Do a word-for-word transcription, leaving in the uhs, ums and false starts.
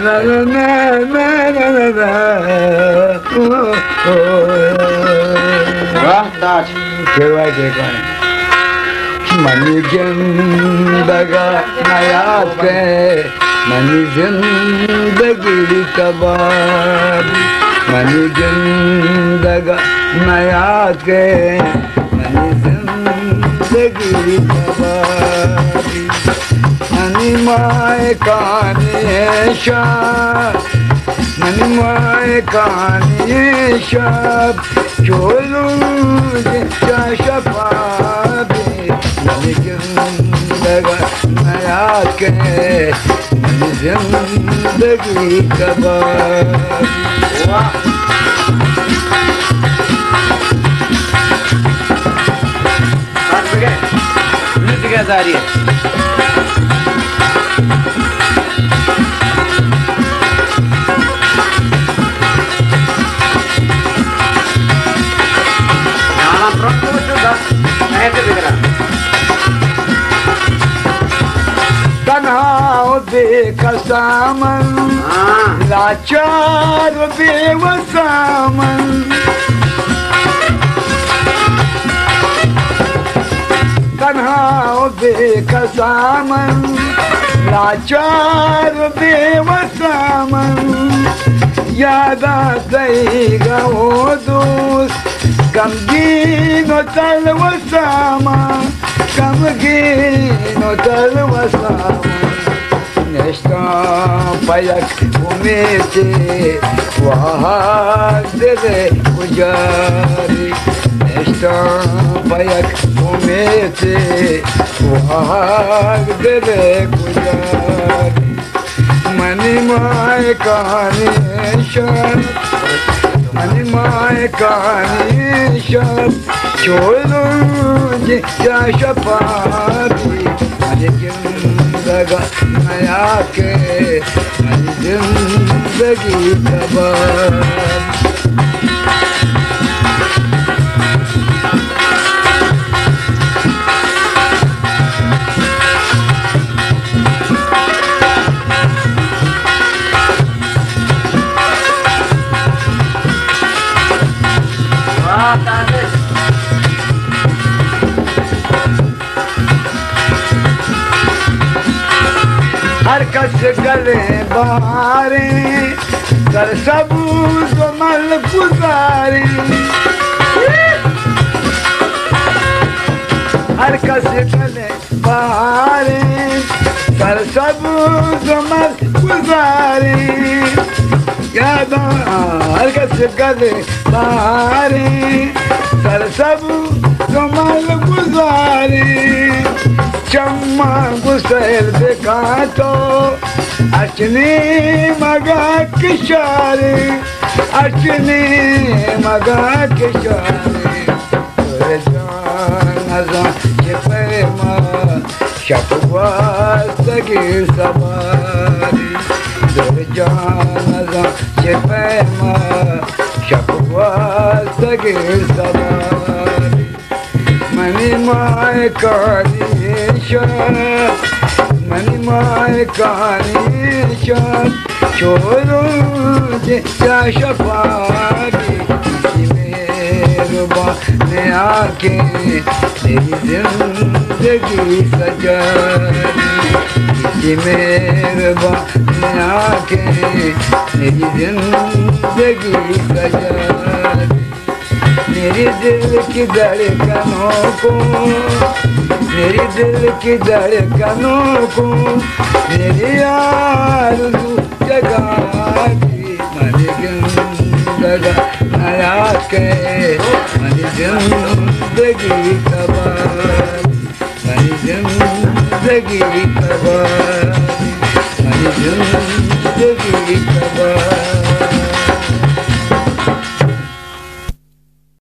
वाह ताज केवाय के कौन मनी जिंदगा नया के मनी जिंदगी कबाब मनी जिंदगा नया के मनी जिंदगी कबाब मनी माए काने शाह मनी माए काने शाह चोलू शफाबे मनी जिंदगा नया के मनी जिंदगी कबाब नृत्य क्या जा रही है तन्हाओ बेकसामन लाचार बेवसामन तन्हाओ बेकसामन लाचार बेवसामन याद आएगा वो दोस्त गमगीनो तलवसामा गमगीनो तलवसामा नेश्ता पलक उमेचे वहाँ दिले गुजारी नेश्ता पलक उमेचे वहाँ दिले गुजारी मनी माए कहानी शान मनी माए कहानी शान चोलू जिया शफाबी मनी जिंदगा नया के मनी जिंदगी कबाब हर कस गले बहारे कर सबूज मल गुजारे हर कस गले बहारे कर सबूज मल गुजारे याद हर कस गले बहारे कर सबूज मल गुजारे चम्मा गुस्सेल देखा तो अचने मगा किशारे अचने मगा किशारे तेरे जान अज़ां ये प्रेमा शक्वा सगी सवारी तेरे जान अज़ां ये प्रेमा शक्वा सगी सवारी मनी माए कानी मनी माए कहानी शान छोड़ो जिया शफाबी मेहरबान आके मेरी जिंदगी सजानी मेहरबान आके मेरी जिंदगी सजानी मेरे दिल की धड़कनों को मेरे दिल की धड़कनों को मेरी आरज़ू जगाती मनी जिंदगा नया के मनी जिंदगी कबाब मनी जिंदगी कबाब मनी जिंदगी कबाब